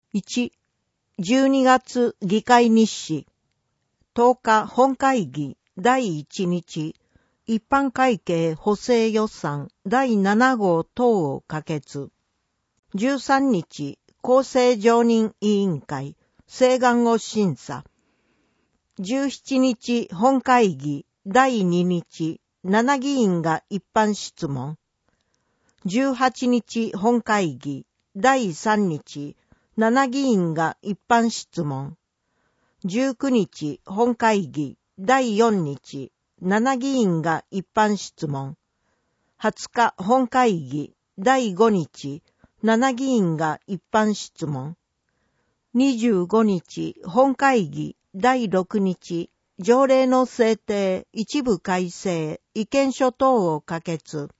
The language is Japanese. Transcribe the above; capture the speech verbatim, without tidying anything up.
いち、じゅうにがつ議会日誌。とおか本会議だいいちにち、一般会計補正予算だいななごう等を可決。じゅうさんにち、公正常任委員会、請願を審査。じゅうしちにち本会議だいににち、なな議員が一般質問。じゅうはちにち本会議だいさんにち、なな議員が一般質問。じゅうくにち本会議だいよんにち、なな議員が一般質問。はつか本会議だいごにち、なな議員が一般質問。にじゅうごにち本会議だいろくにち、条例の制定一部改正意見書等を可決。